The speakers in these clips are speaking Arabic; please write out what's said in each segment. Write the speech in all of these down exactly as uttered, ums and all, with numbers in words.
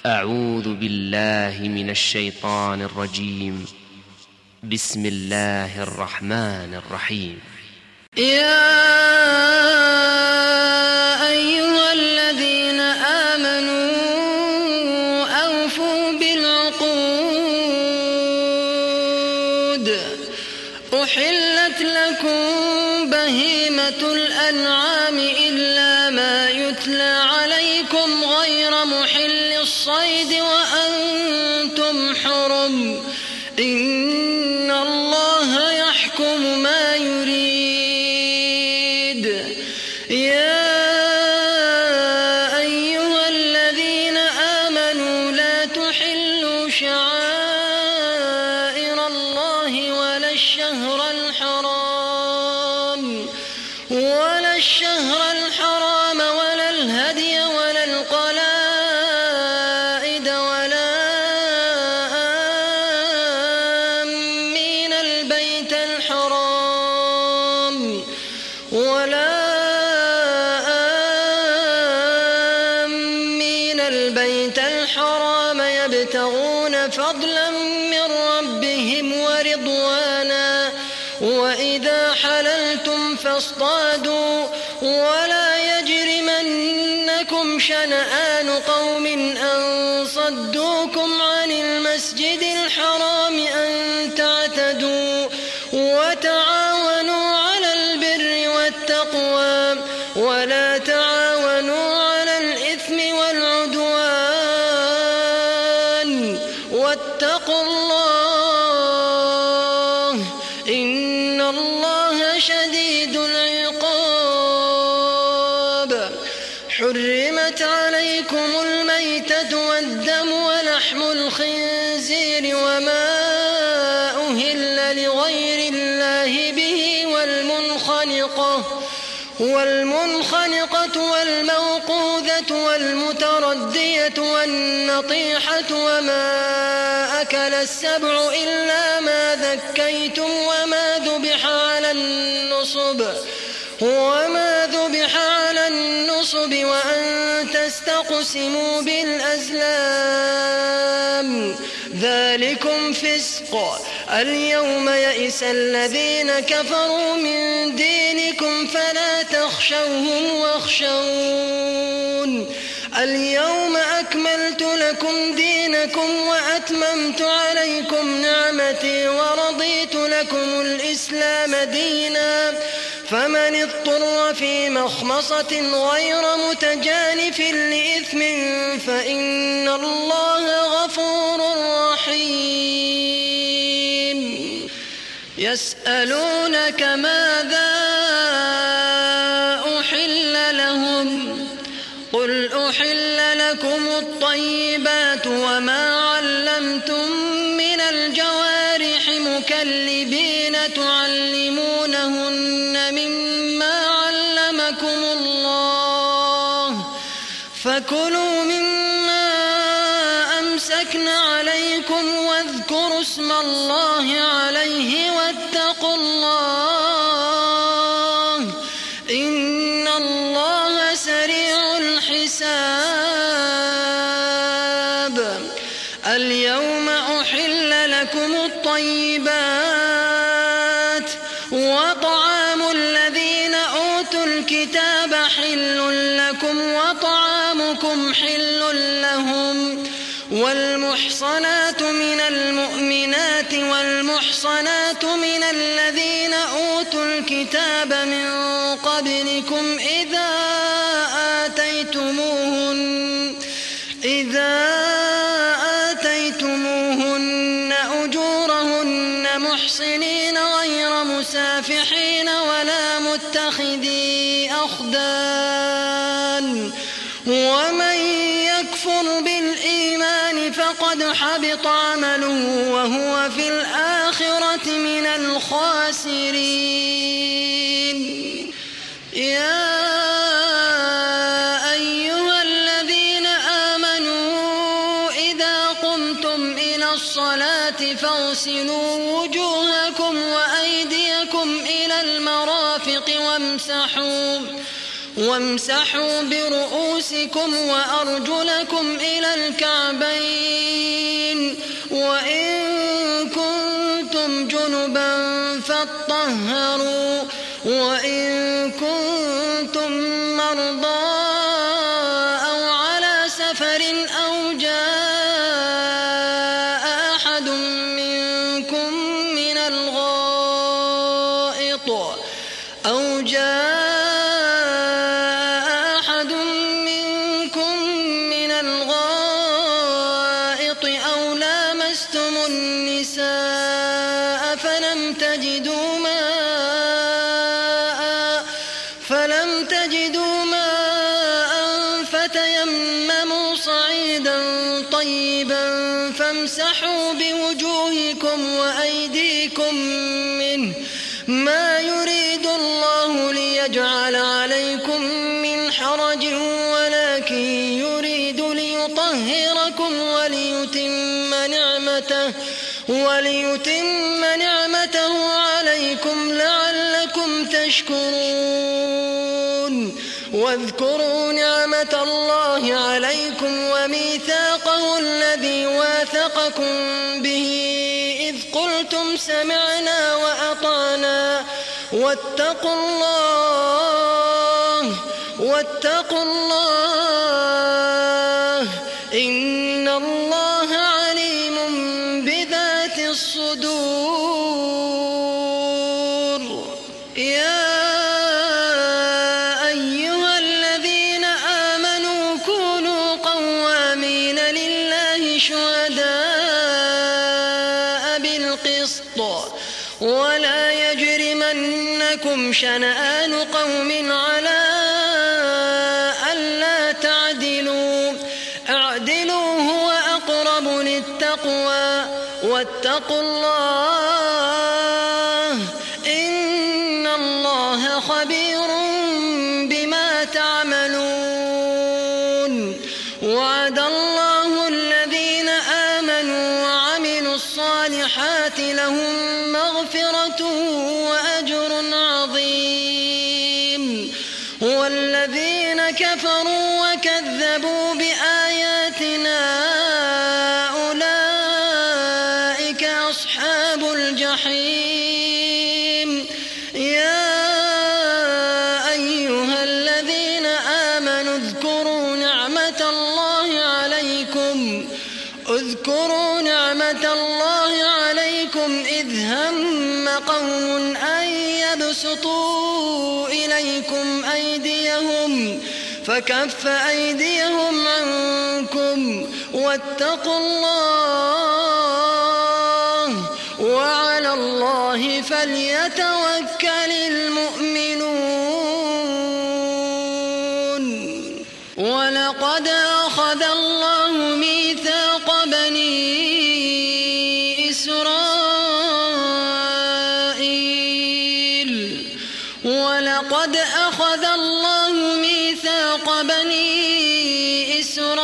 أعوذ بالله من الشيطان الرجيم. بسم الله الرحمن الرحيم. يا أيها الذين آمنوا أوفوا بالعقود. أحلت لكم بهيمة الأنعام إلا ما يتلى عليكم غير محل الصيد وأنتم حرم. إن الله يحكم ما يريد. يا أيها الذين آمنوا لا تحلوا شعائر الله ولا الشهر الحرام ولا الشهر الحرام ولا الهدي ولا القلائد ولا آمين البيت الحرام ولا آمين البيت الحرام يبتغون فضلا من ربهم ورضوانا. وإذا حللتم فاصطادوا ولا يجرمنكم شنآن قوم أن صدوكم عن المسجد الحرام أن تعتدوا. وتعاونوا على البر والتقوى ولا تعاونوا على الإثم والعدوان. واتقوا الله إن الله شديد العقاب. حرمت عليكم الميتة والدم ولحم الخنزير وما أهل لغير الله به والمنخنقة والمنخنقة والموقوذة والمتردية والنطيحة وما أكل السبع إلا ما ذكيتم وما ذبح على النصب وما ذبح على النصب وأن تستقسموا بالأزلام ذلكم فسق. اليوم يئس الذين كفروا من دينكم فلا تخشوهم واخشون. اليوم أكملت لكم دينكم وأتممت عليكم نعمتي ورضيت لكم الإسلام دينا. فمن اضطر في مخمصة غير متجانف لإثم فإن الله غفور رحيم. يسألونك ماذا أحل لهم قل أحل لكم الطيبات وما علمتم من الجوارح مكلبين تعلمونهن مما علمكم الله فكلوا مما أمسكن عليكم واذكروا اسم الله عليه واتقوا الله إن الله سريع الحساب. اليوم أحل لكم الطيبات وطعام الذين أوتوا الكتاب حل لكم وطعامكم حل لهم. والمحصنات من المؤمنات والمحصنات من الذين أوتوا الكتاب من قبلكم إذا آتيتموهن إذا آتيتموهن أجورهن محصنين غير مسافحين ولا متخذي أخدان. ومن يكفر بالإيمان فقد حبط عمله وهو في الآخرة من الخاسرين. يا أيها الذين آمنوا إذا قمتم إلى الصلاة فاغسلوا وجوهكم وأيديكم إلى المرافق وامسحوا وامسحوا برؤوسكم وأرجلكم إلى الكعبين تطهروا وإن كنتم مرضى أو على سفر أو جاء أحد منكم من الغائط أو جاء أحد منكم من الغائط أو لامستم النساء فلم تجدوا ماء فلم تجدوا ماء فتيمموا صعيدا طيبا فامسحوا بوجوهكم وأيديكم منه ما يريد الله ليجعل عليكم من حرج ولكن يريد ليطهركم وليتم نعمته وليتم نعمته عليكم لعلكم تشكرون واذكروا نعمة الله عليكم وميثاقه الذي واثقكم به إذ قلتم سمعنا وأطعنا واتقوا الله واتقوا الله إن الله عليم بذات الصدور. يا أيها الذين آمنوا كونوا قوامين لله شهداء بالقسط ولا يجرمنكم شنآن قوم على ألا تعدلوا اعدلوا هو أقرب للتقوى واتقوا الله إن الله خبير بما تعملون. وعد الله الذين آمنوا وعملوا الصالحات لهم مغفرة وأجر عظيم والذين كفروا وكذبوا بآياتنا أولئك أصحاب الجحيم. يا أيها الذين آمنوا اذكروا نعمة الله عليكم اذكروا نعمة الله عليكم إذ هم قوم أن يبسطوا إليكم أيديهم فكف أيديهم عنكم واتقوا الله وعلى الله فليتوكل المؤمنون. ولقد أخذ الله ميثاق بني إسرائيل ولقد أخذ الله ميثاق بني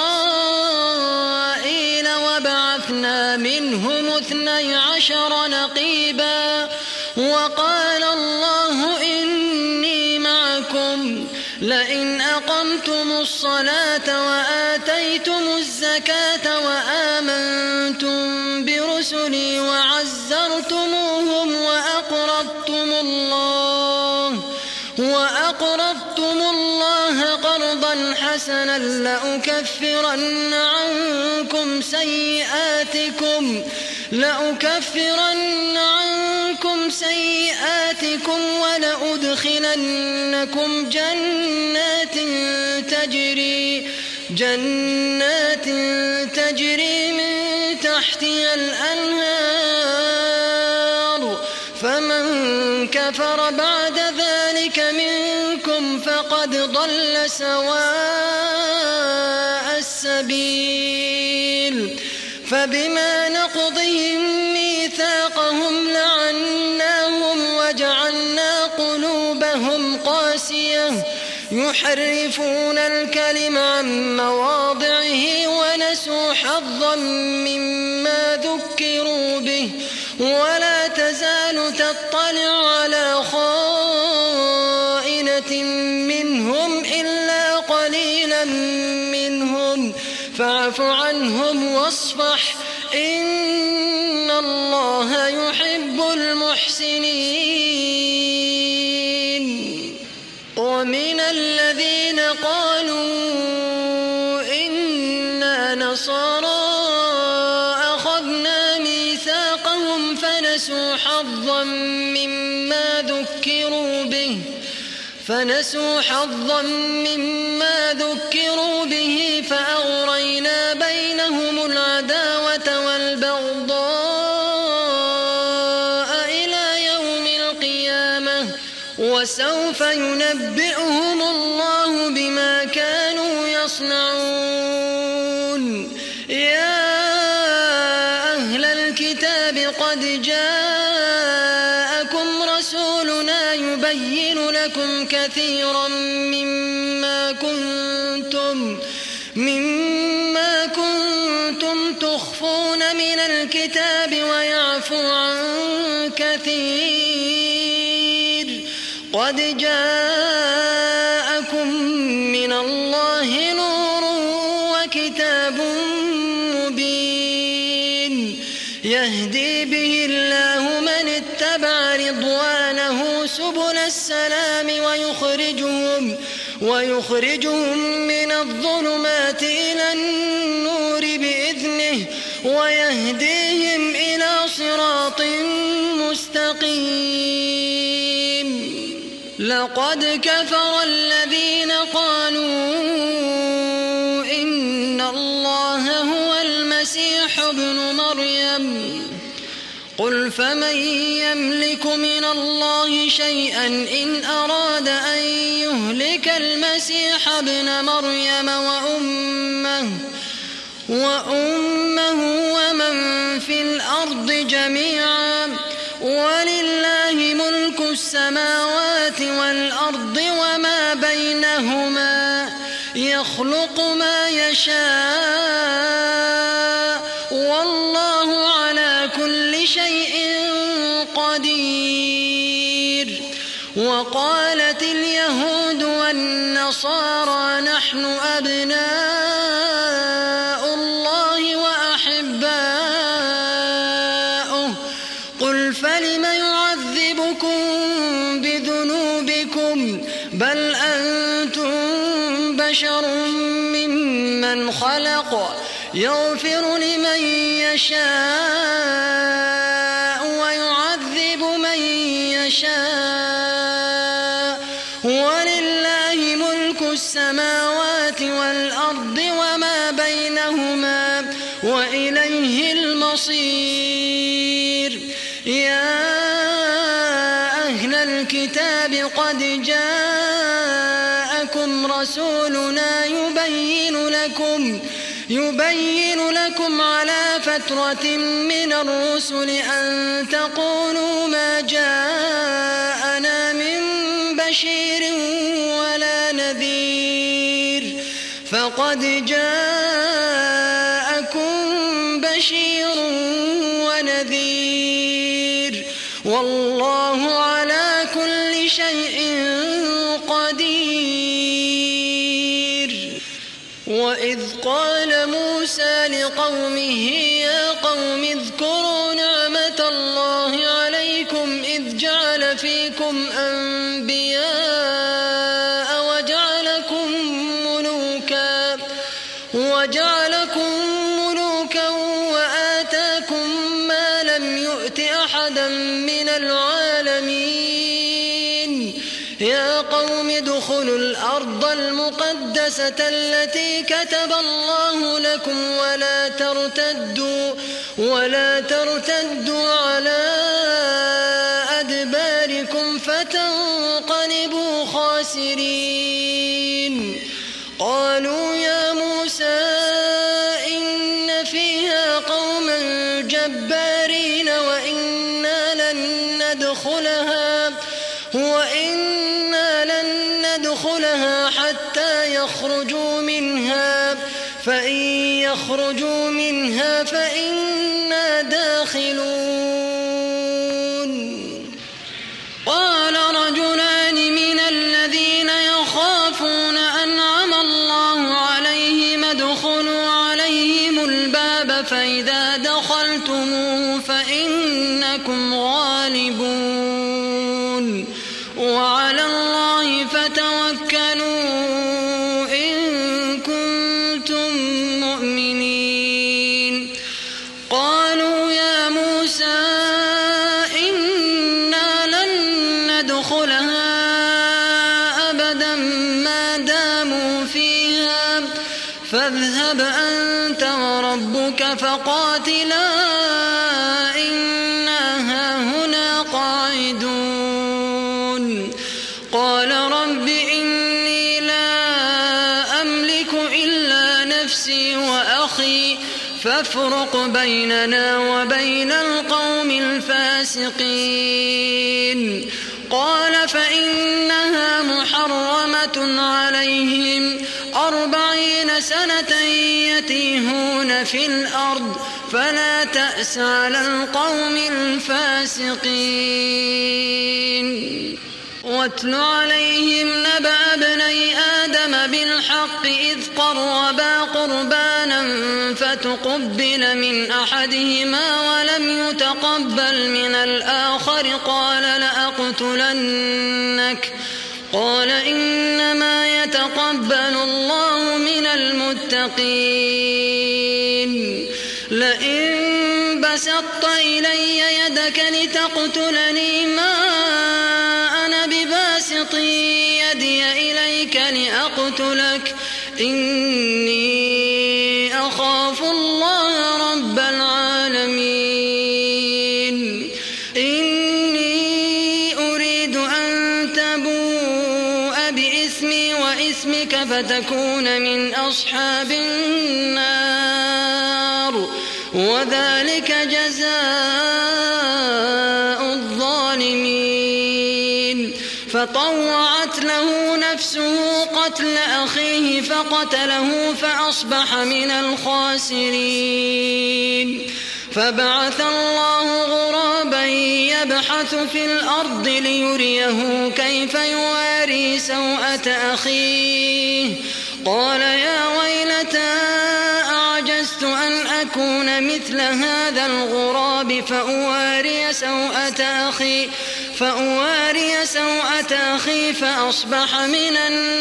إسرائيل وبعثنا منهم اثني عشر نقيبا وقال الله إني معكم لئن أقمتم الصلاة وآتيتم الزكاة وآمنتم برسلي وعزرتموهم وأقرضتم الله وأقرضتم الله قرضا حسنا لأكفرن عنكم سيئاتكم لأكفرن عنكم سيئاتكم ولأدخلنكم جنات تجري جنات تجري من تحتها الأنهار فمن كفر بعد ذلك منكم فقد ضل سواء السبيل. فبما نقضهم ميثاقهم لعناهم وجعلنا قلوبهم قاسية يحرفون الكلم عن مواضعه ونسوا حظا مما ذكروا به ولا تزال تطلع على خائنة منهم إلا قليلا منهم فاعف عنهم واصفح إن الله يحب المحسنين. النصارى أخذنا ميثاقهم فنسوا حظا مما ذكروا به فنسوا حظا مما ذكروا به فأغرينا بينهم العداوة والبغضاء إلى يوم القيامة وسوف ينبئهم الله بما كانوا يصنعون. يا أهل الكتاب قد جاءكم رسولنا يبين لكم كثيرا مما كنتم مما كنتم تخفون من الكتاب ويعفو عن كثير. قد جاءكم من الله نور وكتاب مبين يهدي به الله من اتبع رضوانه سبل السلام ويخرجهم ويخرجهم من الظلمات إلى النور بإذنه ويهديهم إلى صراط مستقيم. لقد كفر الذين قالوا إن الله هو المسيح ابن مريم قل فمن يملك من الله شيئا إن أراد أن يهلك المسيح ابن مريم وأمه وأمه ومن في الأرض جميعا ولله ملك السماوات والأرض وما بينهما يخلق ما يشاء والله على كل شيء قدير. وقالت اليهود والنصارى نحن أبناء الله وأحباؤه قل فلم يعذبكم بذنوبكم بل أنتم بشر ممن خلق يغفر لمن يشاء ويعذب من يشاء ولله ملك السماوات والأرض وما بينهما وإليه المصير. يا أهل الكتاب قد جاءكم رسولنا يبين لكم يبين لكم على فترة من الرسل أن تقولوا ما جاءنا من بشير ولا نذير فقد جاءكم بشير ونذير والله على كل شيء قدير. وإذ قال موسى لقومه يا قوم اذكروا نعمة الله عليكم إذ جعل فيكم أنبياء وجعلكم ملوكا وجعلكم ملوكا وآتاكم ما لم يؤت أحدا من العالمين. يا قوم ادخلوا الأرض المقدسة التي كتب الله لكم ولا ترتدوا ولا ترتدوا على أدباركم فتنقلبوا خاسرين. قالوا يا موسى إن فيها قوما جبارين وإنا لن ندخلها وإنا لن ندخلها حتى يخرجوا منها فإن يخرجوا منها فإنا داخلون. قال رجلان من الذين يخافون أنعم الله عليهم ادخلوا عليهم الباب فإذا دخلتموه فإنكم غالبون وعلى الله فتوكلوا إن كنتم مؤمنين. اذهب أنت وربك فقاتلا إنا هاهنا قاعدون قال رب إني لا أملك إلا نفسي وأخي فافرق بيننا وبين القوم الفاسقين قال فإنها محرمة عليهم أربعين سنة يتيهون في الأرض فلا تأس على القوم الفاسقين واتل عليهم نبأ ابني آدم بالحق إذ قربا قربانا فتقبل من أحدهما ولم يتقبل من الآخر قال لأقتلنك قال إنما يتقبل الله من المتقين لئن بسطت إلي يدك لتقتلني ما أنا بباسط يدي إليك لأقتلك إني أخاف الله رب العالمين إني أريد أن تبوء بإثمي وإثمك فتكون من أصحاب النار وذلك جزاء الظالمين فطوعت له نفسه قتل أخيه فقتله فأصبح من الخاسرين فبعث الله غرابا يبحث في الأرض ليريه كيف يواري سوءة أخيه قال يا ويلتى أعجزت أن أكون مثل هذا الغراب فأواري سوءة أخي فأواري سوءة أخي فأصبح من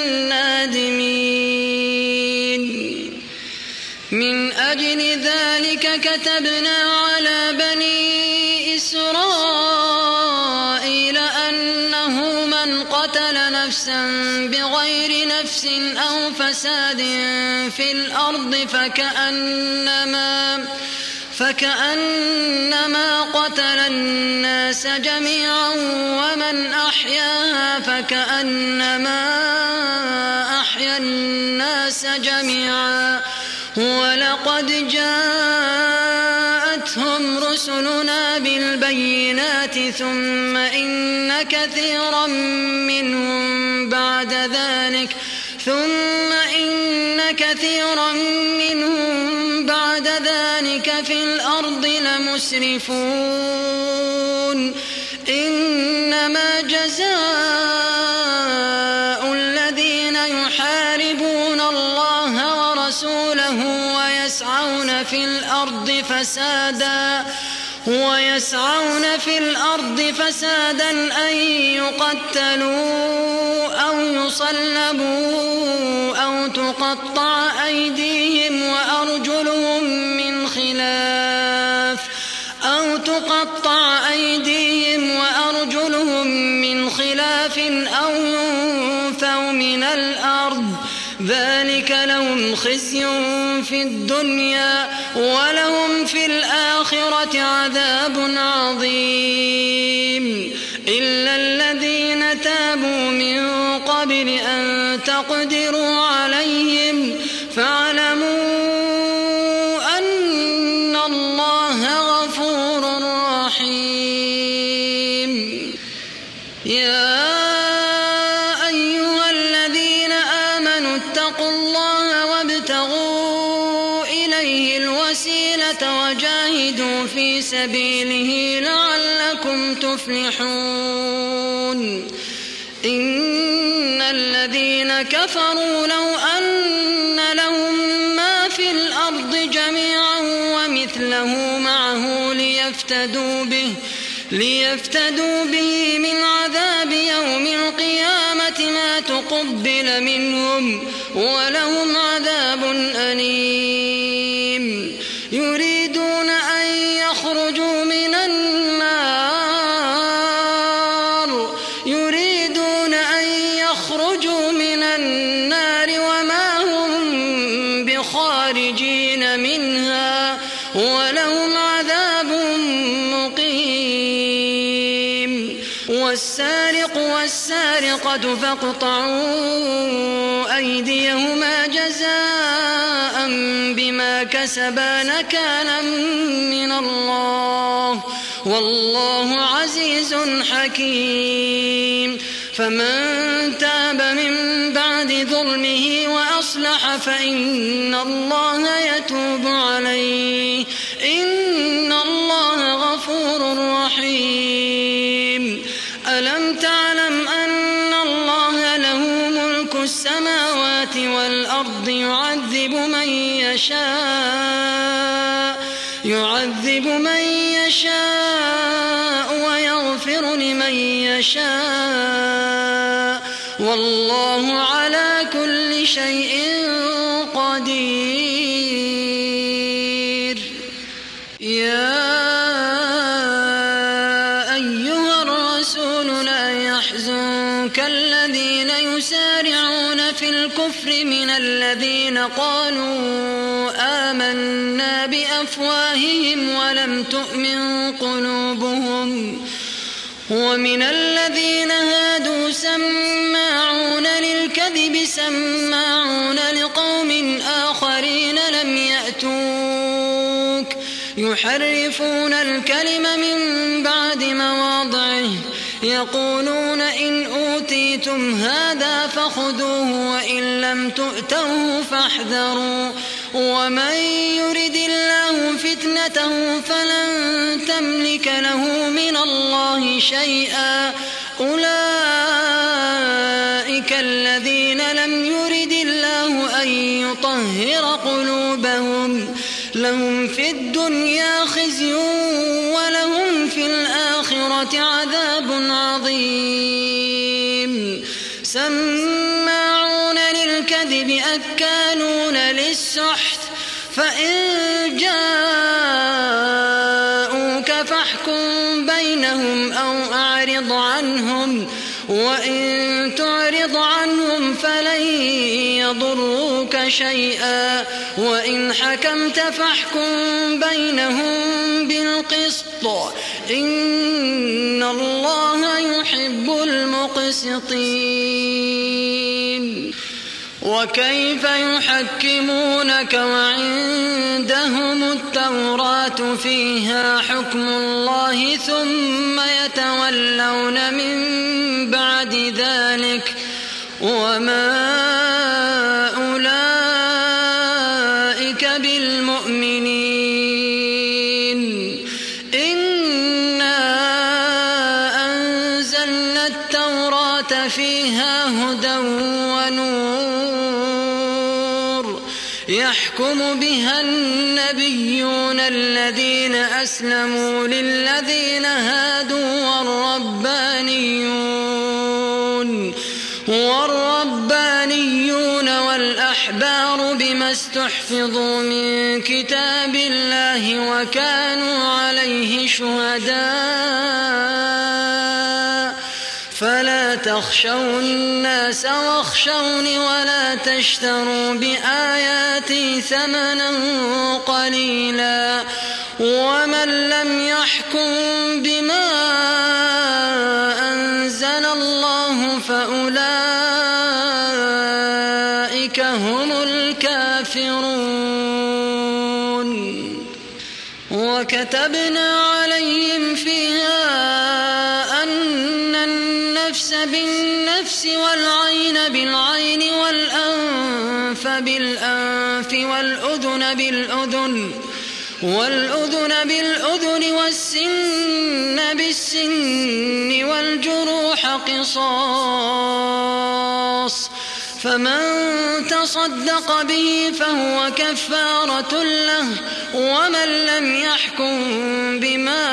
النادمين من أجل ذلك كتبنا على بني إسرائيل أنه من قتل نفسا بغير نفس أو فساد في الأرض فكأنما فكأنما قتل الناس جميعا ومن أحياها فكأنما أحيا الناس جميعا ولقد جاءتهم رسلنا بالبينات ثم إن كثيرا منهم بعد ذلك ثم إن كثيرا منهم بعد ذلك في الأرض لمسرفون إنما جزاء الذين يحاربون الله ورسوله ويسعون في الأرض فسادا ويسعون في الأرض فسادا أن يقتلوا أو يصلبوا أو تقطع أيديهم وأرجلهم من خلاف أو تقطع أيديهم وأرجلهم من خلاف أو ينفوا من الأرض ذلك لهم خزي في الدنيا ولهم في الآخرة عذاب عظيم إلا الذين تابوا من قبل أن تقدروا عليهم فاعلموا أن الله غفور رحيم يا وجاهدوا في سبيله لعلكم تفلحون إن الذين كفروا لو أن لهم ما في الأرض جميعا ومثله معه ليفتدوا به ليفتدوا به من عذاب يوم القيامة ما تقبل منهم ولهم عذاب أليم يريدون أن يخرجوا من النار يريدون أن يخرجوا من النار وما هم بخارجين ولهم عذاب مقيم. والسارق والسارقة فاقطعوا أيديهما جزاء بما كسبا نكالا من الله، والله عزيز حكيم. فمن تاب من بعد ظلمه وأصلح فإن الله يتوب عليه، إن الله غفور رحيم. ألم تعلم أن الله له ملك السماوات والأرض، يعذب من يشاء يعذب من يشاء ويغفر لمن يشاء، والله على كل شيء قدير. يا أيها الرسول لا يحزنك الذين يسارعون في الكفر من الذين قالوا آمنا بأفواههم ولم تؤمن قلوبهم، ومن الذين هادوا سماعون للكذب سماعون لقوم آخرين لم يأتوك، يحرفون الكلم من بعد مواضعه، يقولون إن أوتيتم هذا فخذوه وإن لم تؤتوه فاحذروا، ومن يرد الله فتنته فلن تملك له من الله شيئا، أولئك الذين لم يرد الله أن يطهر قلوبهم، لهم في الدنيا خزي ولهم في الآخرة عذاب عظيم. سماعون للكذب أكالون للسحت، فإن جاءوك فاحكم بينهم أو أعرض عنهم، وإن تعرض عنهم فلن يضروك شيئا، وإن حكمت فاحكم بينهم بالقسط، إن الله يحب المقسطين. وكيف يحكمونك وعندهم التوراة فيها حكم الله ثم يتولون من بعد ذلك، وما أولئك بالمؤمنين. إنا أنزلنا التوراة فيها هدى ونور، يحكم بها النبيون الذين أسلموا للذين هادوا والربانيون والربانيون والأحبار بما استحفظوا من كتاب الله وكانوا عليه شهداء، فلا تخشوا الناس واخشوني ولا تشتروا بآياتي ثمنا قليلا، ومن لم يحكم بما أنزل الله فأولئك هم الكافرون. وكتبنا عليهم فيها أن النفس بالنفس والعين بالعين والأنف بالأنف والأذن بالأذن والأذن بالأذن والسن بالسن والجروح قصاص، فمن تصدق به فهو كفارة له، ومن لم يحكم بما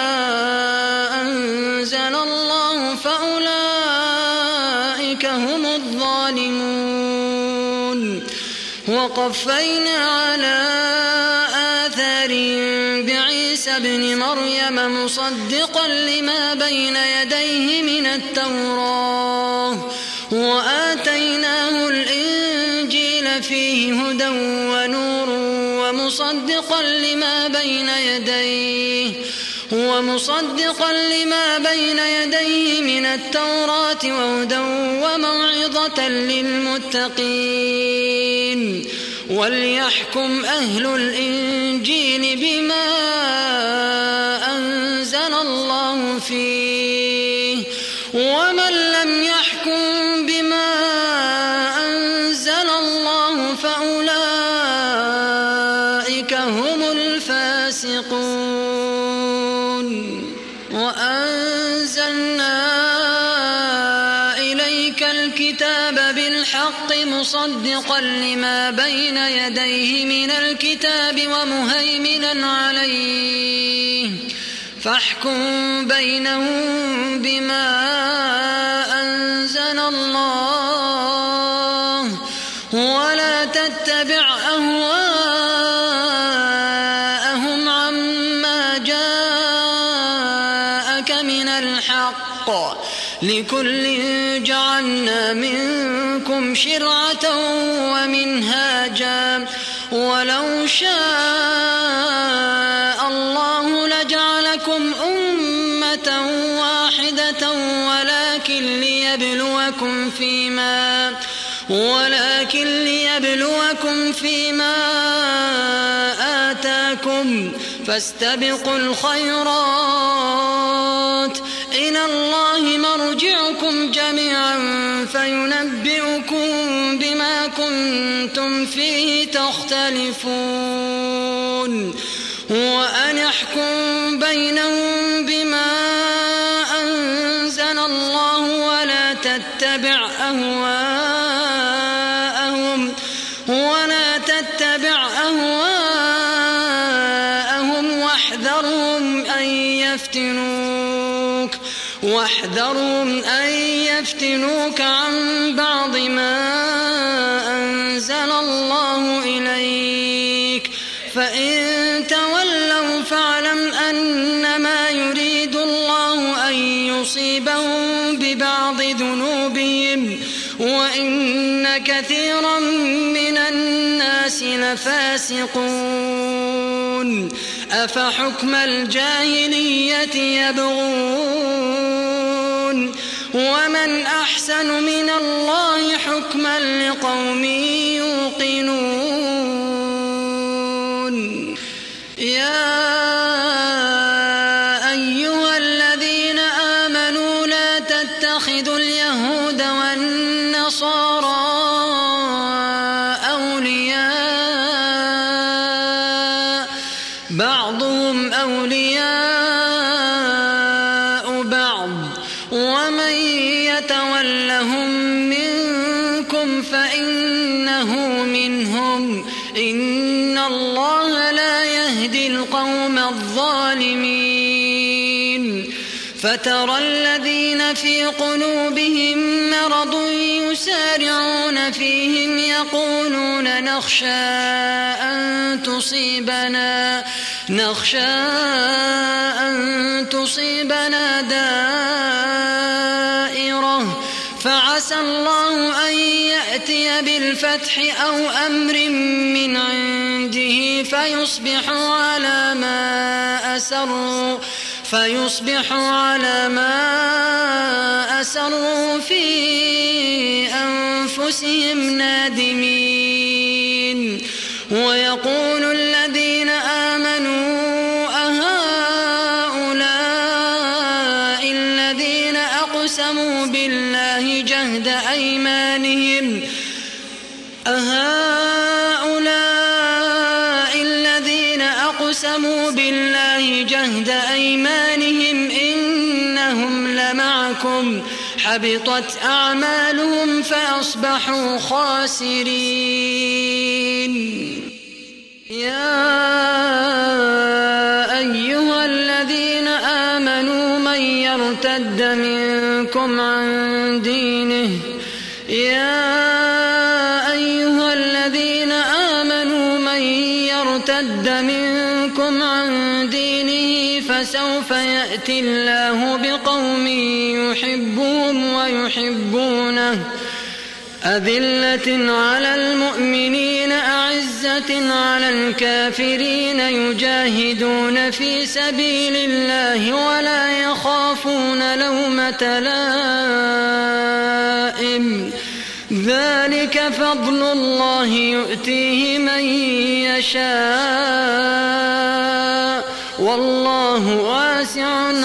أنزل الله فأولئك هم الظالمون. وقفينا على آثارهم بعيسى ابن مريم مصدقا لما بين يديه من التوراة، وآتيناه الإنجيل فيه هدى ونور ومصدقا لما بين يديه ومصدقا لما بين يديه من التوراة وهدى وموعظة للمتقين. وليحكم أهل الإنجيل بما أنزل الله فيه، ومن لم يحكم بما أنزل الله فأولئك هم الفاسقون. وأنزلنا إليك الكتاب بالحق مصدقا لما بين يديه من الكتاب ومهيمنا عليه، فاحكم بينهم بما أنزل الله، ولا تتبع أهواءهم عما جاءك من الحق، لكل جعلنا منكم شرعة ومنهاجا، ولو شاء الله لجعلكم أمة واحدة ولكن ليبلوكم فيما ولكن ليبلوكم فيما آتاكم، فاستبقوا الخيرات، إلى الله مرجعكم جميعا فينبئكم بما كنتم فيه تختلفون. وأن احكم بينهم بما أنزل الله، ولا تتبع أهواءهم ولا تتبع أهواءهم واحذرهم أن يفتنوك واحذرهم أن يفتنوك عن بعض ما أنزل الله إليك، فإن تولوا فاعلم أنما يريد الله أن يصيبهم ببعض ذنوبهم، وإن كثيرا من الناس لفاسقون. أفحكم الجاهلية يبغون، ومن أحسن من الله حكما لقوم يوقنون. يا أيها الذين آمنوا لا تتخذوا اليهود والنصارى أولياء، بعضهم أولياء بعض، ومن يتولهم منكم فإنه منهم، إن الله لا يهدي القوم الظالمين. فترى الذين في قلوبهم مرض يسارعون فيهم يقولون نخشى أن تصيبنا نخشى أن تصيبنا دائرة، فعسى الله أن يأتي بالفتح أو أمر من عنده فيصبحوا على ما أسروا فيصبحوا على ما أسروا في أنفسهم نادمين. ويقول الذين آمنوا أهؤلاء الذين أقسموا بالله جهد أيمانهم أهؤلاء الذين أقسموا بالله جهد أيمانهم إنهم لمعكم حبطت أعمالهم فأصبحوا خاسرين. يا أيها الذين آمنوا من يرتد منكم عن دينه يا أيها الذين آمنوا من يرتد منكم عن دينه فسوف يأتي الله بقوم يحبهم ويحبونه أذلة على المؤمنين أعزة على الكافرين يجاهدون في سبيل الله ولا يخافون لومة لائم ذلك فضل الله يؤتيه من يشاء والله واسع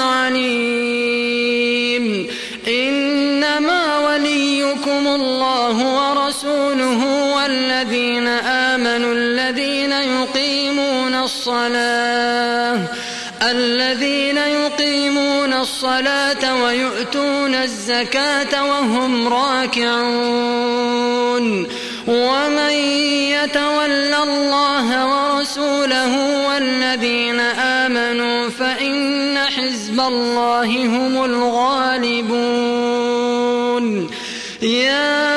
عليم إنما وليكم الله ورسوله والذين آمنوا الذين يقيمون الصلاة الذين يقيمون الصلاة ويؤتون الزكاة وهم راكعون ومن يتول الله ورسوله والذين آمنوا فإن حزب الله هم الغالبون يا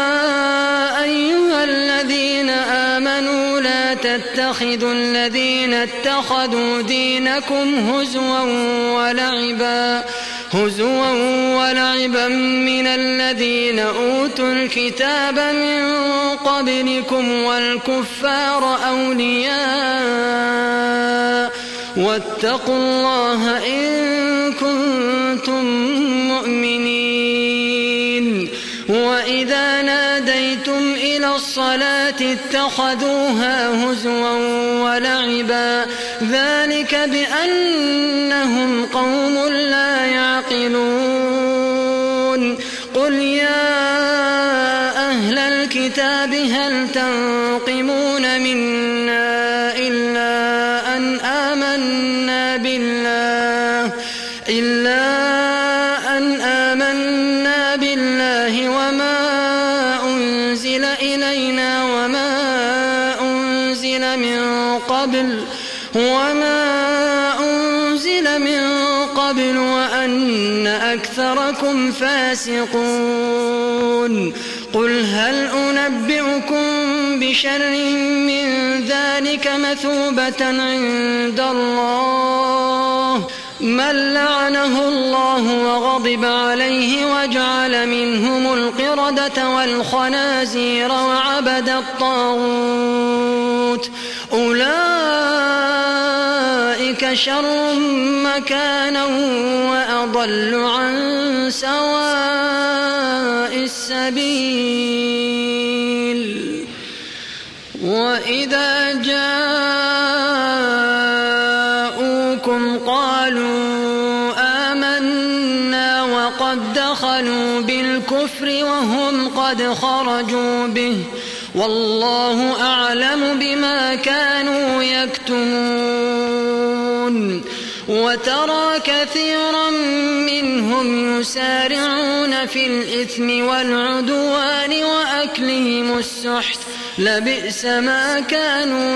أيها الذين آمنوا لا تتخذوا الذين اتخذوا دينكم هزوا ولعبا هزوا ولعبا من الذين أوتوا الكتاب من قبلكم والكفار أولياء واتقوا الله إن كنتم مؤمنين وإذا ناديتم إلى الصلاة اتخذوها هزوا ولعبا ذلك بأنهم قوم لا يعقلون قل يا أهل الكتاب هل تنقمون منا إلا أن آمنا بالله إلا أن آمنا بالله وما أنزل إلينا وما أنزل من قبل وما أنزل من قبل وأن أكثركم فاسقون قل هل أنبئكم بشر من ذلك مثوبة عند الله من لعنه الله وغضب عليه وجعل منهم القردة والخنازير وعبد الطاغوت أولئك شر مكانا وأضل عن سواء السبيل وإذا جاءوكم قالوا آمنا وقد دخلوا بالكفر وهم قد خرجوا به والله أعلم بما كانوا يكتمون وترى كثيرا منهم يسارعون في الإثم والعدوان وأكلهم السحت لبئس ما كانوا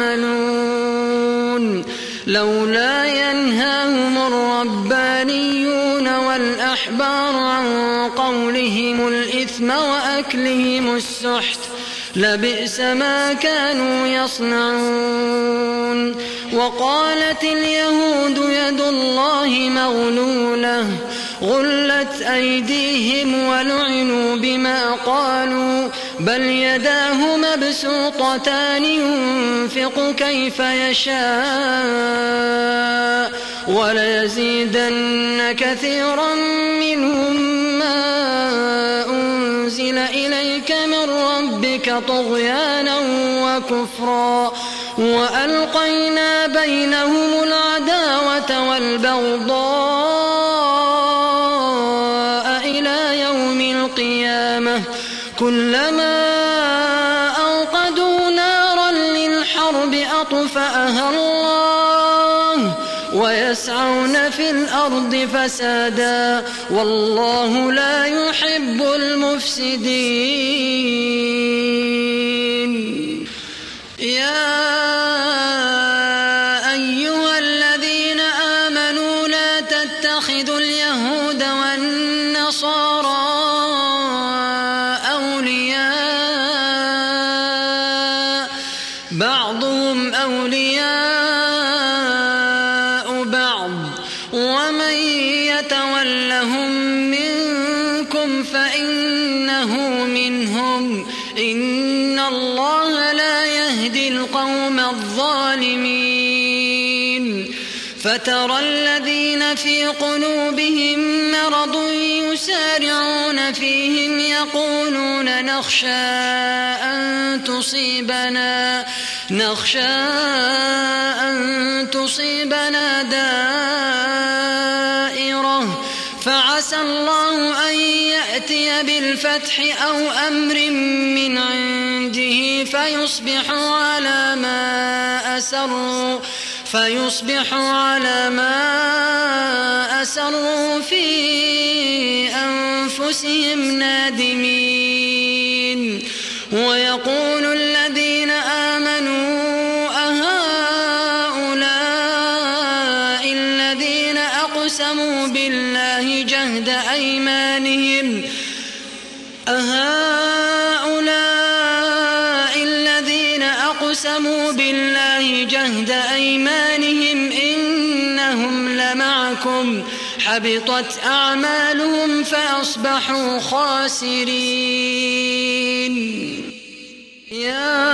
يعملون لولا ينهاهم الربانيون والأحبار عن قولهم الإثم وأكلهم السحت لبئس ما كانوا يصنعون وقالت اليهود يد الله مغلولة غلت أيديهم ولعنوا بما قالوا بل يداه مبسوطتان ينفق كيف يشاء وليزيدن كثيرا منهم ما أنزل إليك من ربك طغيانا وكفرا وألقينا بينهم العداوة والبغضاء إلى يوم القيامة كلما أوقدوا نارا للحرب أطفأها الله ويسعون في الأرض فسادا والله لا يحب المفسدين يا أيها الذين آمنوا لا تتخذوا اليهود والنصارى أولياء بعضهم أولياء بعض ومن يتولهم منكم فإنه منهم الظالمين. فترى الذين في قلوبهم مرض يسارعون فيهم يقولون نخشى أن تصيبنا نخشى أن تصيبنا دائرة فعسى الله أن يأتي بالفتح أو أمر من عنده فيصبحوا على ما أسروا فيصبحوا على ما أسروا في أنفسهم نادمين. ويقول الذين آمنوا أهؤلاء الذين أقسموا بالله جهد أيمانهم أهؤلاء الذين أقسموا بالله جهد أيمانهم إنهم لمعكم حبطت أعمالهم فأصبحوا خاسرين. يا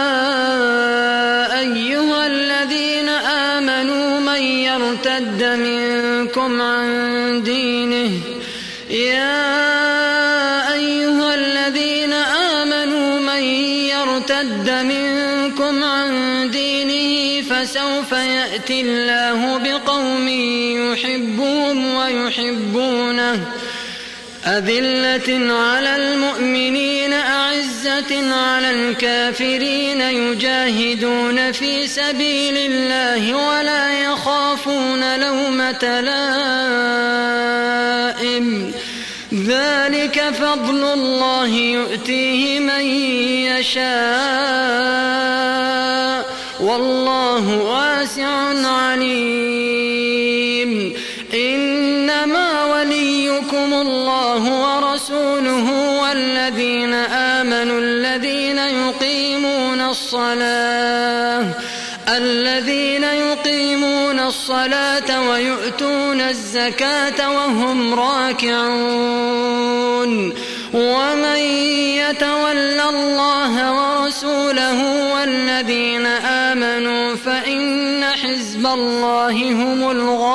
أيها الذين آمنوا من يرتد منكم عن دينه يا أيها الذين آمنوا من يرتد منكم عن دينه فسوف يأتي الله بقوم يحبهم ويحبونه أذلة على المؤمنين أعزة على الكافرين يجاهدون في سبيل الله ولا يخافون لومة لائم ذلك فضل الله يؤتيه من يشاء والله واسع عليم. إنما وليكم الله ورسوله والذين آمنوا الذين يقيمون الصلاة الذين يقيمون الصلاة ويؤتون الزكاة وهم راكعون. ومن يتول الله ورسوله والذين آمنوا فإن حزب الله هم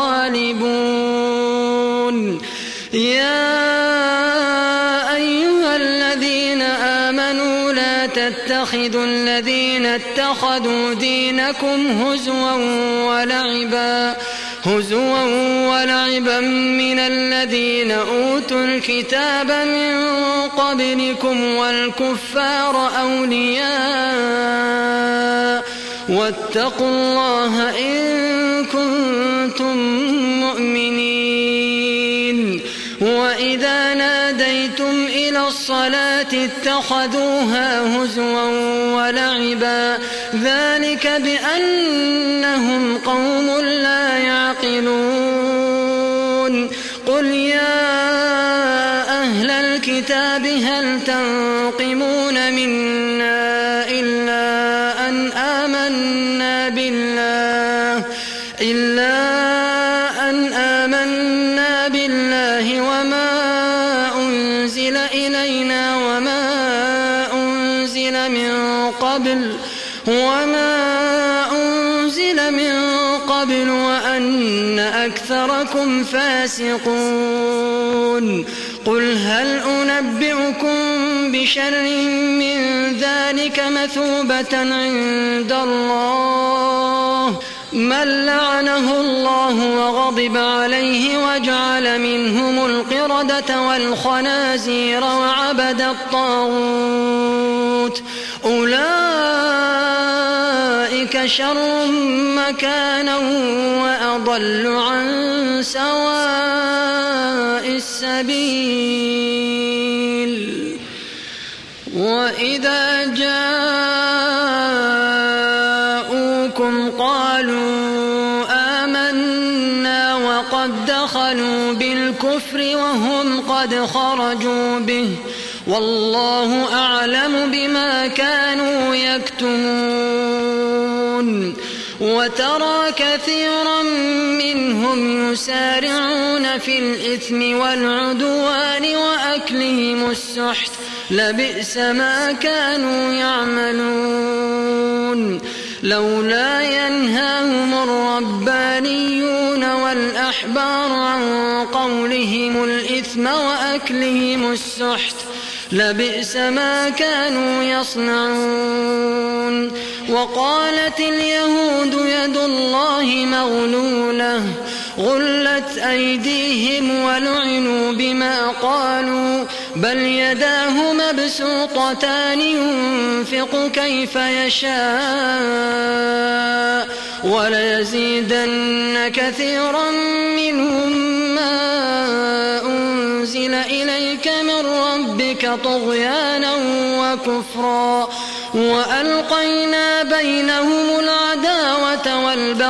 الغالبون. يا أيها الذين آمنوا لا تتخذوا الذين اتخذوا دينكم هزوا ولعبا هزوا ولعبا من الذين أوتوا الكتاب من قبلكم والكفار أولياء واتقوا الله إن كنتم مؤمنين. وإذا ناديتم إلى الصلاة اتخذوها هزوا ولعبا ذلك بأنهم قوم لا يعقلون. قل يا أهل الكتاب هل تنقمون منا إلا أن آمنا بالله إلا أن آمنا بالله وما أنزل إلينا وما أنزل من قبل وما أنزل من قبل وأن أكثركم فاسقون. قل هل أنبئكم بشر من ذلك مثوبة عند الله من لعنه الله وغضب عليه وجعل منهم القردة والخنازير وعبد الطاغوت أولئك شر مكانا وأضل عن سواء السبيل. وإذا جاءوكم قالوا آمنا وقد دخلوا بالكفر وهم قد خرجوا به والله أعلم بما كانوا يكتمون. وترى كثيرا منهم يسارعون في الإثم والعدوان وأكلهم السحت لبئس ما كانوا يعملون. لولا ينهاهم الربانيون والأحبار عن قولهم الإثم وأكلهم السحت لبئس ما كانوا يصنعون. وقالت اليهود يد الله مغلولة غلت أيديهم ولعنوا بما قالوا بل يداه مبسوطتان ينفق كيف يشاء وليزيدن كثيرا منهم ما أنزل إليك من ربك طغيانا وكفرا وألقينا بينهم العداوة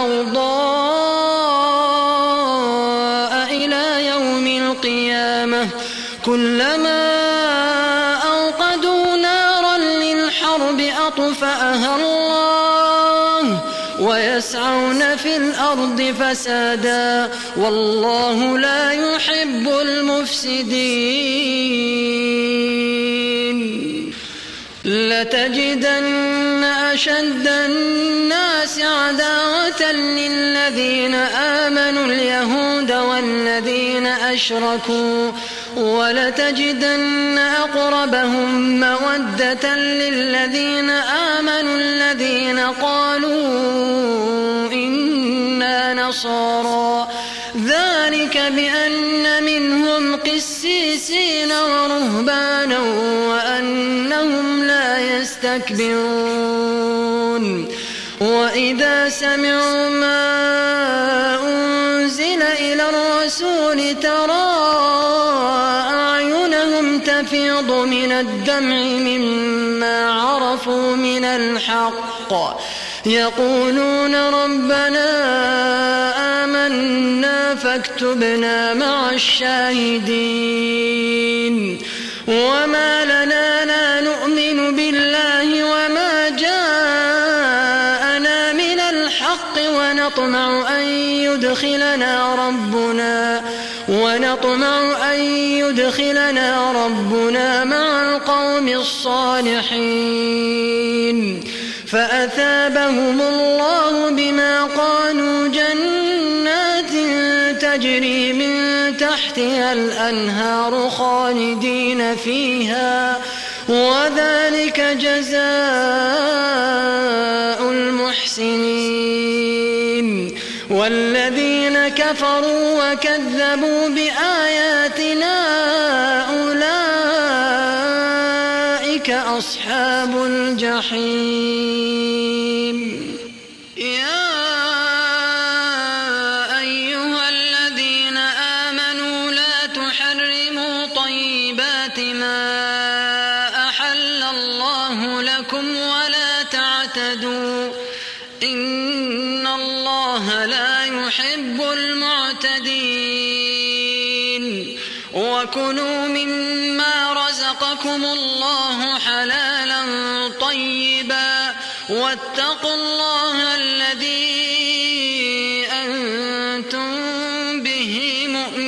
والبغضاء إلى يوم القيامة كلما أوقدوا نارا للحرب أطفأها الله ويسعون في الأرض فسادا والله لا يحب المفسدين. لتجدن أشد الناس عداوة للذين آمنوا اليهود والذين أشركوا ولتجدن أقربهم مودة للذين آمنوا الذين قالوا إنا نصارى ذلك بأن منهم قسيسين ورهبانا وأنهم لا يستكبرون. وإذا سمعوا ما أنزل إلى الرسول ترى أعينهم تفيض من الدمع مما عرفوا من الحق يقولون ربنا آمنا فاكتبنا مع الشاهدين. وما لنا لا نؤمن بالله وما جاءنا من الحق ونطمع أن يدخلنا ربنا ونطمع أن يدخلنا ربنا مع القوم الصالحين. فأثابهم الله بما قالوا جنات تجري من تحتها الأنهار خالدين فيها وذلك جزاء المحسنين. والذين كفروا وكذبوا بآياتنا أولئك أصحاب الجحيم. يا أيها الذين آمنوا لا تحرموا طيبات ما أحل الله لكم ولا تعتدوا إن الله لا يحب المعتدين. وكلوا مما رزقكم الله حلالا طيبا واتقوا الله الذي أنتم به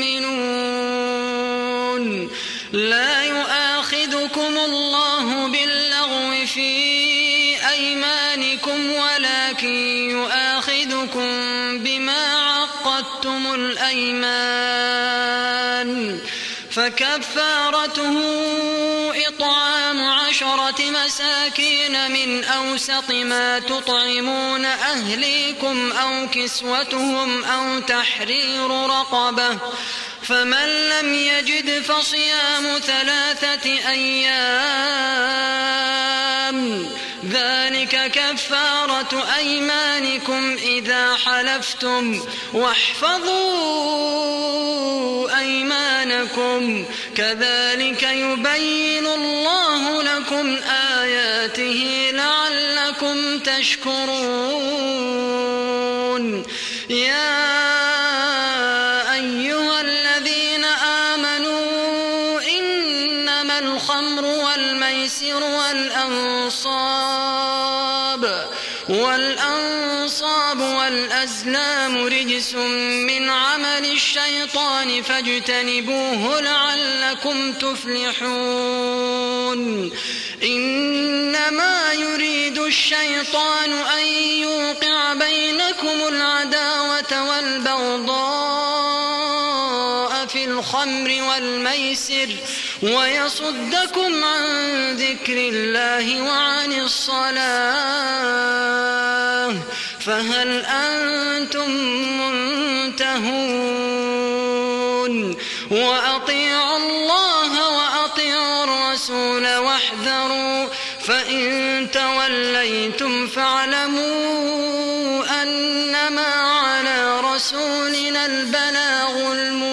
مؤمنون. لا يؤاخذكم الله باللغو في أيمانكم ولكن يؤاخذكم بما عقدتم الأيمان فكفارته إطعام عشرة مساكين من أوسط ما تطعمون أهليكم أو كسوتهم أو تحرير رقبة فمن لم يجد فصيام ثلاثة أيام ذلك كفارة أيمانكم إذا حلفتم واحفظوا أيمانكم كذلك يبين الله لكم آياته لعلكم تشكرون. يا أيها الذين آمنوا إنما الخمر والميسر والأنصاب والأنصاب والأزلام رجس من عمل الشيطان فاجتنبوه لعلكم تفلحون إنما يريد الشيطان أن يوقع بينكم العداوة والبغضاء في الخمر والميسر ويصدكم عن ذكر الله وعن الصلاة فهل أنتم منتهون وأطيعوا الله وأطيعوا الرسول واحذروا فإن توليتم فاعلموا أنما على رسولنا البلاغ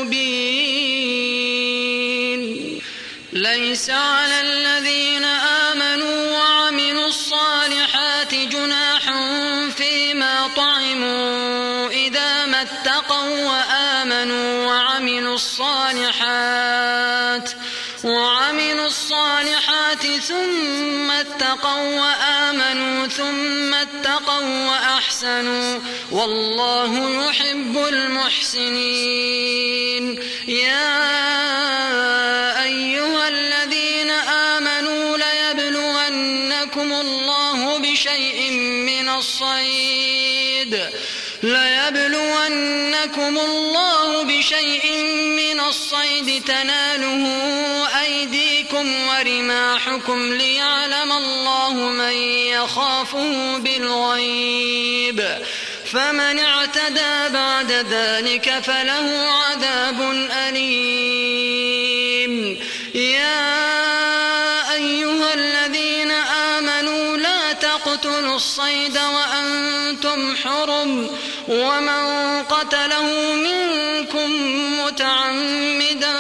المبين ليس على الذين آمنوا وعملوا الصالحات جناح فيما طعموا إذا ما اتقوا وآمنوا وعملوا الصالحات وعملوا الصالحات ثم اتقوا وآمنوا ثم اتقوا وأحسنوا والله يحب المحسنين يا أيها الذين آمنوا ليبلونكم الله بشيء من الصيد ليبلونكم الله بشيء من الصيد تناله أيديكم ورماحكم ليعلم الله من يخافه بالغيب فمن اعتدى بعد ذلك فله عذاب أليم يا أيها الذين آمنوا لا تقتلوا الصيد وأنتم حرم ومن قتله منكم متعمدا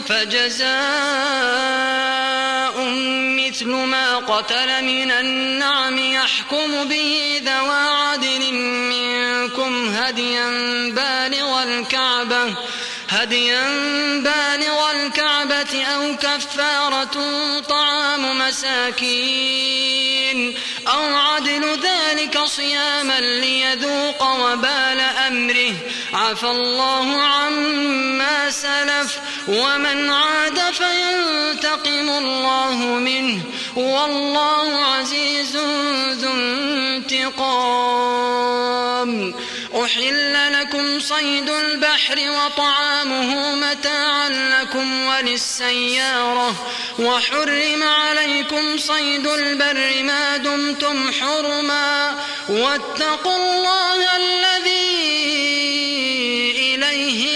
فجزاء مثل ما قتل من النعم يحكم به ذوى عدل منكم هديا بالغ الكعبة هديا بالغ الكعبة أو كفارة طعام مساكين أو عدل ذلك صياما ليذوق وبال أمره عفى الله عما سلف ومن عاد فينتقم الله منه والله عزيز ذو انتقام أحل لكم صيد البحر وطعامه متاعا لكم وللسيارة وحرم عليكم صيد البر ما دمتم حرما واتقوا الله الذي إليه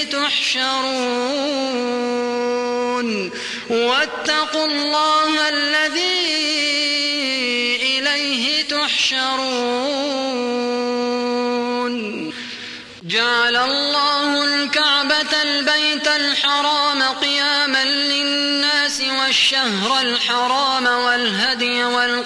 تحشرون واتقوا الله الذي إليه تحشرون جعل الله الكعبة البيت الحرام قياما للناس والشهر الحرام والهدي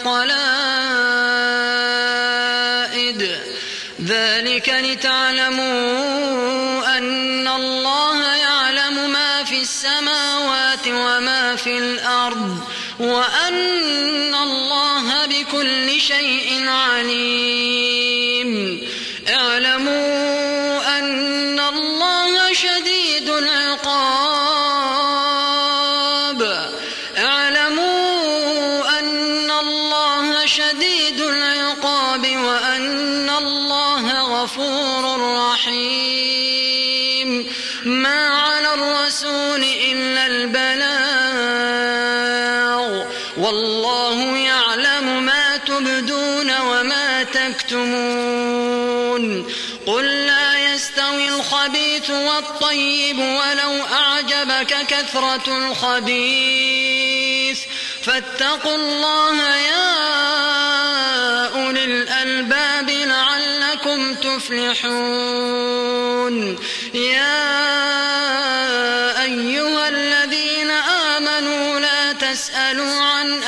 والقلائد ذلك لتعلموا أن الله يعلم ما في السماوات وما في الأرض وأن الله بكل شيء عليم اعلموا أن الله شديد العقاب اعلموا أن الله شديد العقاب وأن الله غفور رحيم ما على الرسول إلا البلاغ والله يعلم ما تبدون وما تكتمون قل لا يستوي الخبيث والطيب ولو أعجبك كثرة الخبيث فاتقوا الله يا أولي الألباب لعلكم تفلحون يا أيها الذين آمنوا لا تسألوا عن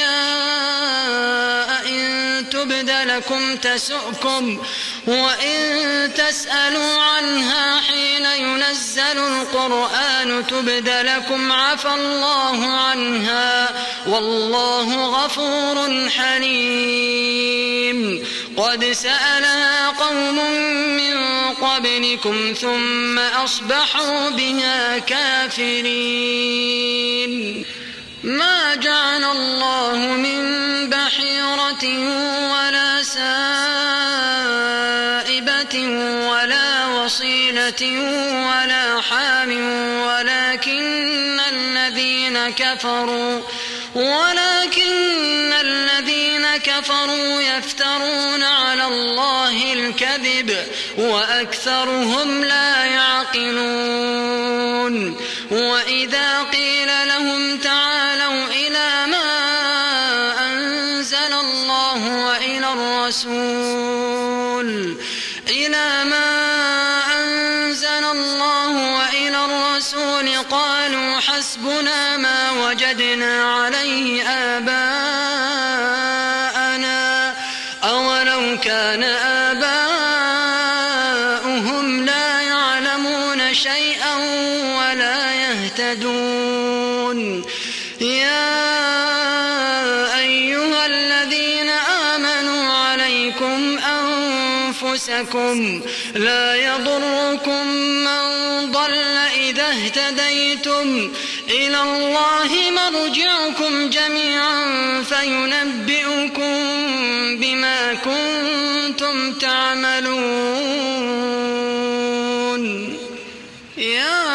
أشياء إن تبد لكم تسؤكم وإن تسألوا عنها حين ينزل القرآن تبد لكم عفى الله عنها والله غفور حليم قد سألها قوم من قبلكم ثم أصبحوا بها كافرين ما جعل الله من بحيرة ولا سائبة ولا وصيلة ولا حام ولكن الذين كفروا ولكن الذين كفروا يفترون على الله الكذب وأكثرهم لا يعقلون وإذا قيل لهم تعالوا إلى ما أنزل الله وإلى الرسول إلى ما أنزل الله وإلى الرسول قالوا حسبنا ما وجدنا عليه آباءنا أولو كان آباؤهم لا يعلمون شيئا ولا يهتدون يا أيها الذين آمنوا عليكم أنفسكم لا يضركم من ضل إذا اهتديتم إلى الله مرجعكم جميعا فينبئكم بما كنتم تعملون يا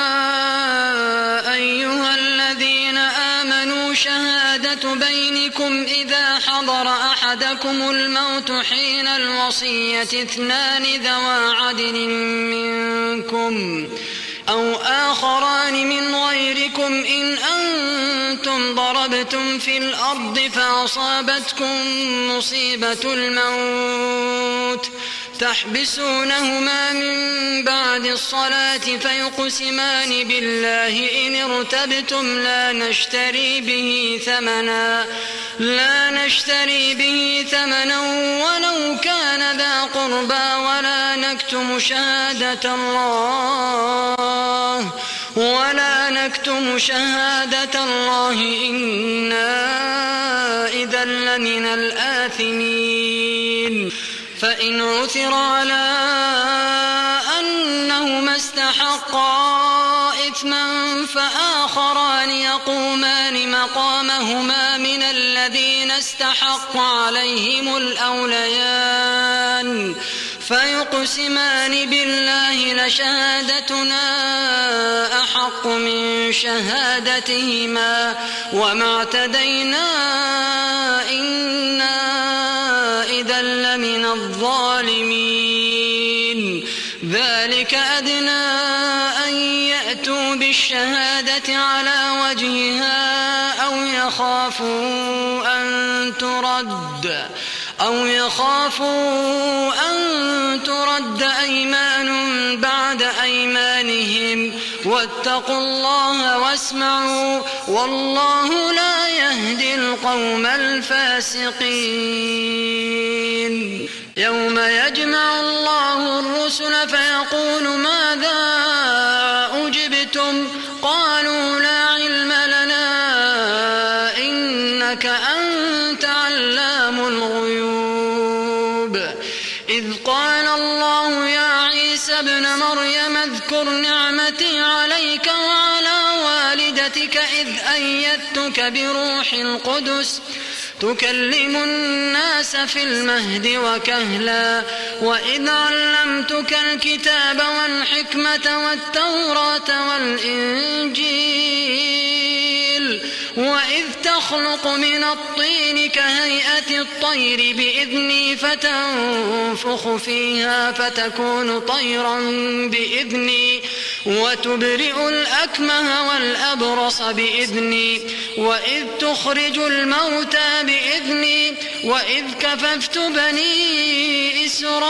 أيها الذين آمنوا شهادة بينكم إذا حضر أحدكم الموت حين الوصية اثنان ذوى عدل منكم أو آخران من غيركم إن أنتم ضربتم في الأرض فأصابتكم مصيبة الموت تحبسونهما من بعد الصلاة فيقسمان بالله إن ارتبتم لا نشتري به ثمنا لا نشتري به ثمنا ولو كان ذا قربى ولا نكتم شهادة الله ولا نكتم شهادة الله إنا إذا لمن الآثمين فإن عثر على أنهما استحقا إثما فآخران يقومان مقامهما من الذين استحق عليهم الأوليان فيقسمان بالله لشهادتنا أحق من شهادتهما وما اعتدينا إنا إذا لمن الظالمين ذلك أدنى أن يأتوا بالشهادة على وجهها أو يخافوا أن ترد أو يخافوا أن ترد أيمان بعد أيمانهم واتقوا الله واسمعوا والله لا يهدي القوم الفاسقين يوم يجمع الله الرسل فيقول ماذا أجبتم قالوا لا علم لنا إنك أنت علام الغيوب إذ قال الله يا عيسى ابن مريم اذكر نعمتي عليك وعلى والدتك إذ أيدتك بروح القدس تكلم الناس في المهد وكهلا وإذ علمتك الكتاب والحكمة والتوراة والإنجيل وإذ تخلق من الطين كهيئة الطير بإذني فتنفخ فيها فتكون طيرا بإذني وتبرئ الأكمه والأبرص بإذني وإذ تخرج الموتى بإذني وإذ كففت بني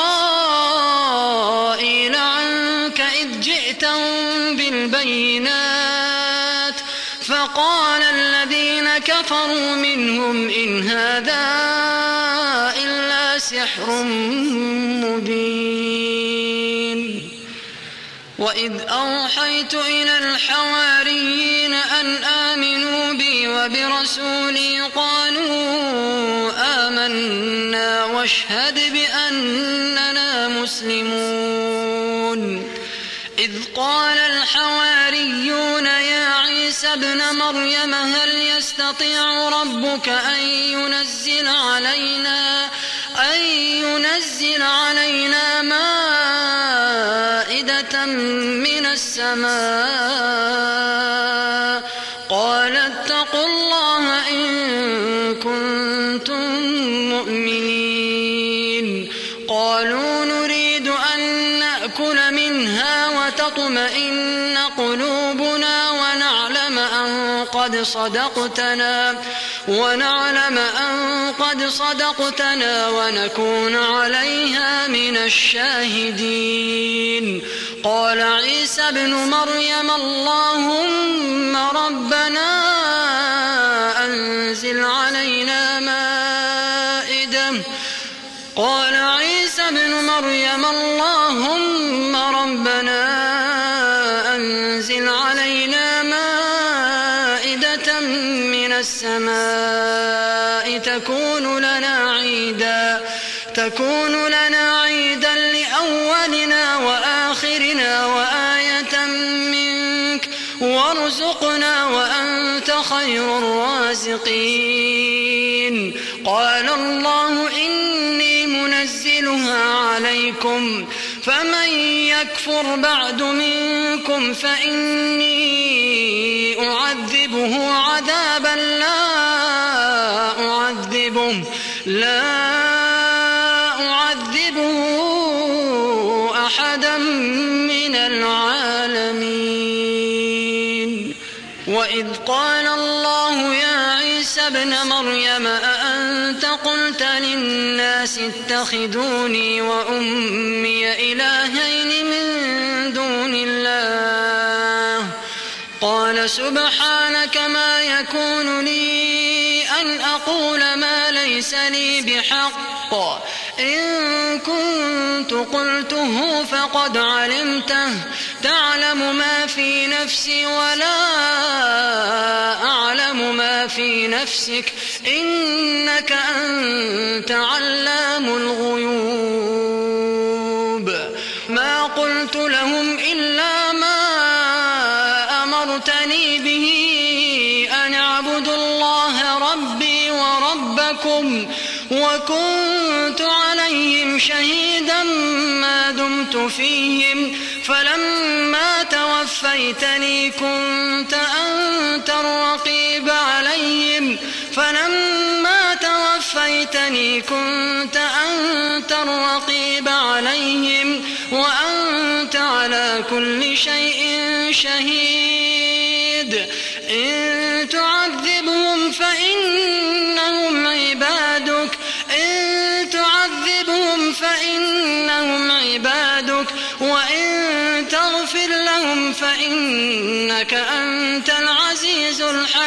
إسرائيل عنك إذ جئتهم بالبينات فقال الذين كفروا منهم إن هذا إلا سحر مبين وإذ أوحيت إلى الحواريين أن آمنوا بي وبرسولي قالوا آمنا واشهد بأننا مسلمون إذ قال الحواريون يا عيسى ابن مريم هل يستطيع ربك أن ينزل علينا أن ينزل علينا مائدة من السماء قال اتقوا الله إن كنتم مؤمنين قالوا نريد أن نأكل منها وتطمئن قلوبنا ونعلم أن قد صدقتنا ونعلم أن قد صدقتنا ونكون عليها من الشاهدين قال عيسى ابن مريم اللهم ربنا أنزل علينا مائدة قال عيسى ابن مريم اللهم ربنا أنزل علينا مائدة من السماء تكون لنا عيدا تكون لنا عيدا لأولنا وآخرنا وآية منك وارزقنا وأنت خير الرازقين قال الله إني منزلها عليكم فمن يكفر بعد منكم فإني أعذبه عذابا لا أعذبه لا أعذبه أحدا من العالمين وإذ قال الله يا عيسى ابن مريم أأنت قلت للناس اتخذوني وأمي إلهين من دون الله قال سبحانك ما يكون لي أن أقول ما ليس لي بحق إن كنت قلته فقد علمته تعلم ما في نفسي ولا أعلم ما في نفسك إنك أنت علام الغيوب ما قلت لهم إلا ما أمرتني به أن اعبدوا الله ربي وربكم وكنت عليهم شهيدا ما دمت فيهم فلما توفيتني كنت أنت الرقيب عليهم فلما توفيتني كنت أنت الرقيب عليهم وأنت على كل شيء شهيد إن تعذبهم فإنهم عبادك إن تعذبهم فإنهم عبادك وإن تغفر لهم فإنك أنت العزيز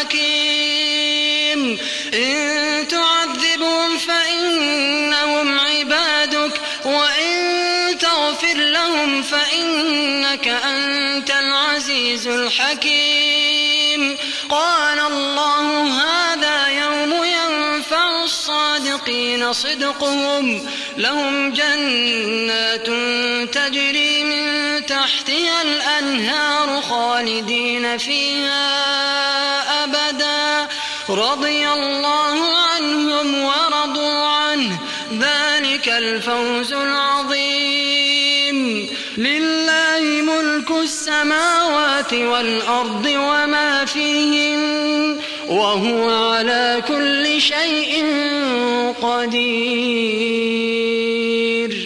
الحكيم إن تعذبهم فإنهم عبادك وإن تغفر لهم فإنك أنت العزيز الحكيم قال الله هذا يوم ينفع الصادقين صدقهم لهم جنات تجري من تحتها الأنهار خالدين فيها أبدا رضي الله عنهم ورضوا عنه ذلك الفوز العظيم لله ملك السماوات والأرض وما فيهن وهو على كل شيء قدير